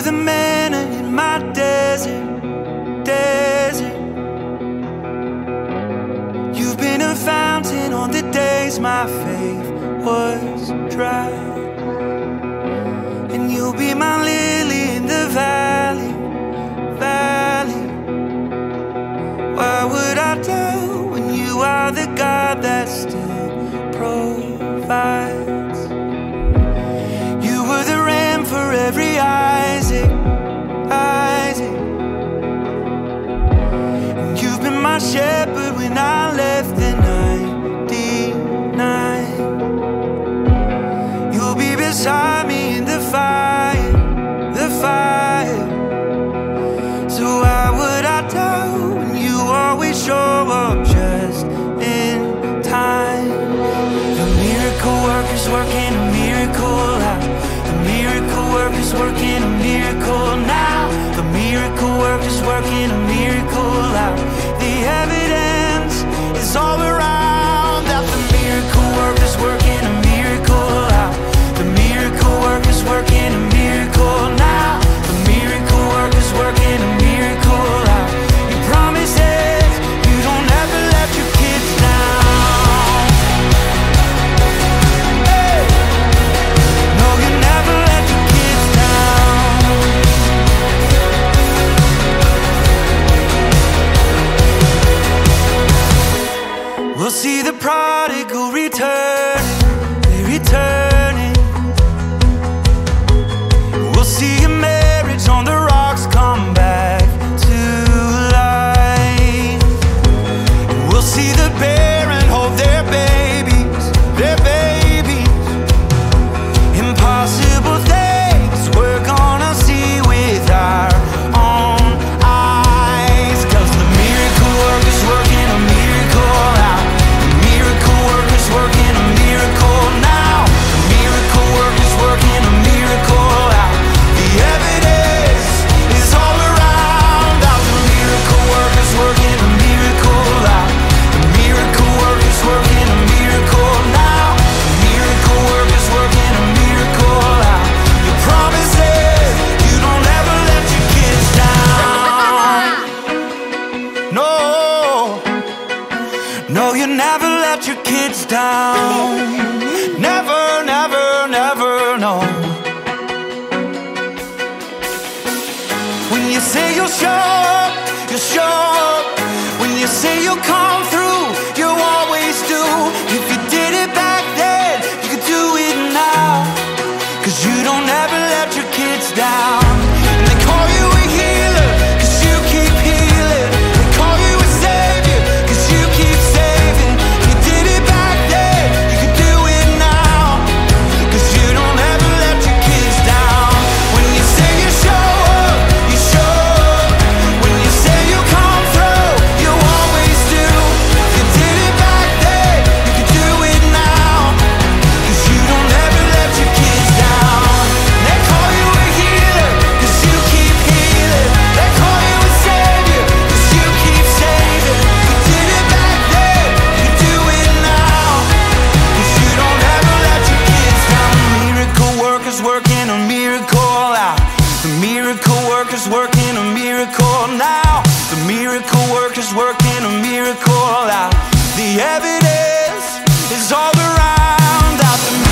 the manna in my desert. You've been a fountain on the days my faith was dry. And you'll be my lily in the valley. Why would I doubt when you are the God that still provides? You were the ram for every Isaac. And you've been my shepherd when I left the 99. You'll be beside me in the fire. So why would I doubt when you always show up just in time? The miracle worker's working a miracle out. The miracle worker's working a miracle now. The miracle worker's working a miracle out. The evidence is all around that the miracle worker's working a miracle out. The miracle worker's working a miracle now. The miracle worker's working a miracle out. Your promises, you don't ever let your kids down. Hey! No, you never let your kids down. We'll see the prodigal returning. We'll see a marriage on the rocks come back to life. We'll see the barren hold their babies. Impossible things we're gonna see with our own eyes. 'Cause the miracle worker's working a miracle out. The miracle worker's working a miracle now. The miracle worker's working a miracle out. The evidence is all around that the miracle worker's working a miracle out. The miracle worker's working a miracle now. The miracle worker's working a miracle out. Your promises, you don't ever let your kids down. No, you never let your kids down. Never, no. When you say you'll show up. When you say you'll come through, you always do. If you did it back then, you could do it now. 'Cause you don't ever let your kids down. And they call you a healer, 'cause you keep healing. They call you a savior, 'cause you keep saving. You did it back then, you could do it now. 'Cause you don't ever let your kids down. When you say you show up, you show up. When you say you come through, you always do. You did it back then, you could do it now. 'Cause you don't ever let your kids down. They call you a healer, 'cause you keep healing. They call you a savior, 'cause you keep saving. You did it back then, you do it now. 'Cause you don't ever let your kids down. The miracle worker's working a miracle out. The miracle worker's working a miracle now. The miracle worker's working a miracle out. The evidence is all around that the